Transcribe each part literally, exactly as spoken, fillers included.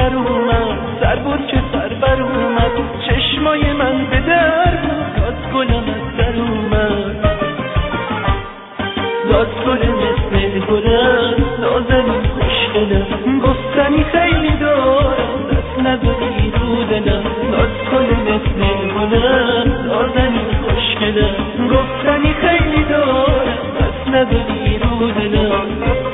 در اومد، سر بود که سر بر اومد، چشمای من به در بود، داد گلم از در اومد، داد گل مثل گلم، نازنین خوشگلم، گفتنی خیلی دارم، دست نداری رو دلم، داد گل مثل گلم، نازنین خوشگلم، گفتنی خیلی دارم، دست نداری رو دلم.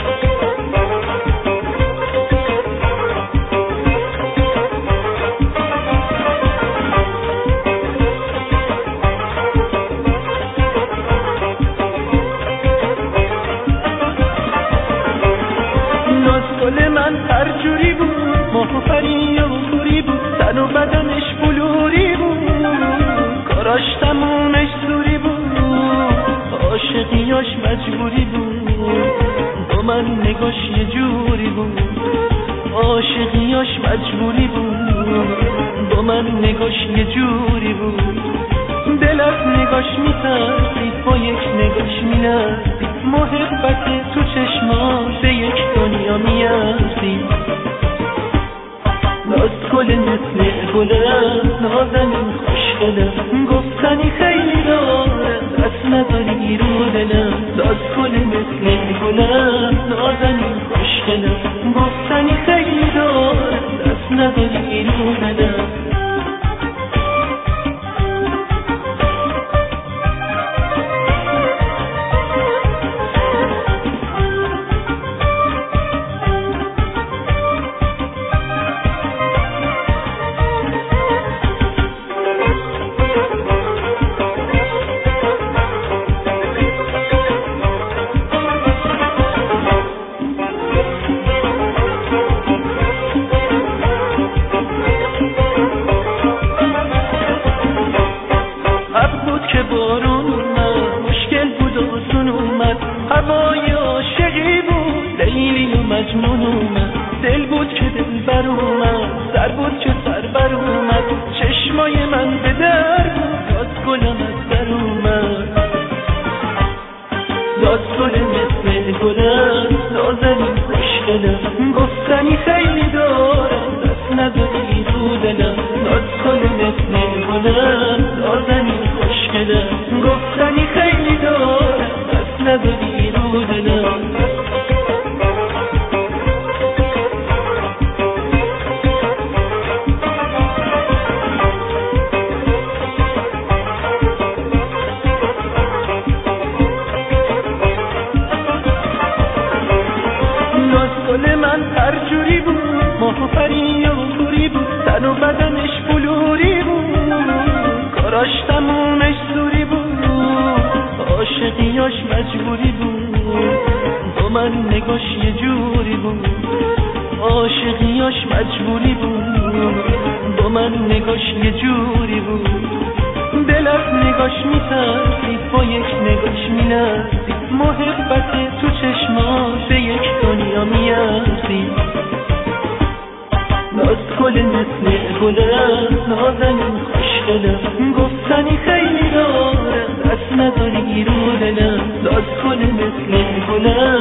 گل من هر جوری بود، ماه پری و خوری بود، تن و بدنش بلوری بود، کاراش تمومش زوری بود، عاشقیاش مجبوری بود، با من نگاش یه جوری بود، عاشقیاش مجبوری بود، با من نگاش یه جوری بود، دل از نگاش میترسید، با یک نگاش میلرزید، محبت تو چشمات یک دنیا میارزید، داد گل مثل گلم، نازنین خوشگلم، گفتنی خیلی دارم، دست نداری رو دلم، داد گل مثل گلم، نازنین خوشگلم، گفتنی خیلی دارم، دست نداری رو دلم. که بارون اومد، مشکل بود و آسون اومد، هوای عاشقی بود، لیلی و مجنون اومد، دل بود که دل بر اومد، سر بود که سر بر اومد، چشمای من به در بود، داد گلم از در اومد، داد گل مثل گلم، نازنین خوشگلم، گفتنی خیلی دارم، دست نداری رو دلم، داد گل مثل گلم، نازنین خوشگلم، گفتنی خیلی دارم، دست نداری رو دلم. گل من هر جوری بود، ماه و پری و خوری بود، تن و بدنش بلوری بود، کاراش تمومش زوری بود، عاشقیاش مجبوری بود، با من نگاش یه جوری بود، عاشقیاش مجبوری بود، با من نگاش یه جوری بود، دل از نگاش میترسید، با یک نگاش میلرزید، محبت تو چشمات به یک دنیا میارزید، داد گل مثل گلم، نازنین خوشگلم، گفتنی خیلی دارم، دست نداری رو دلم، داد گل مثل گلم،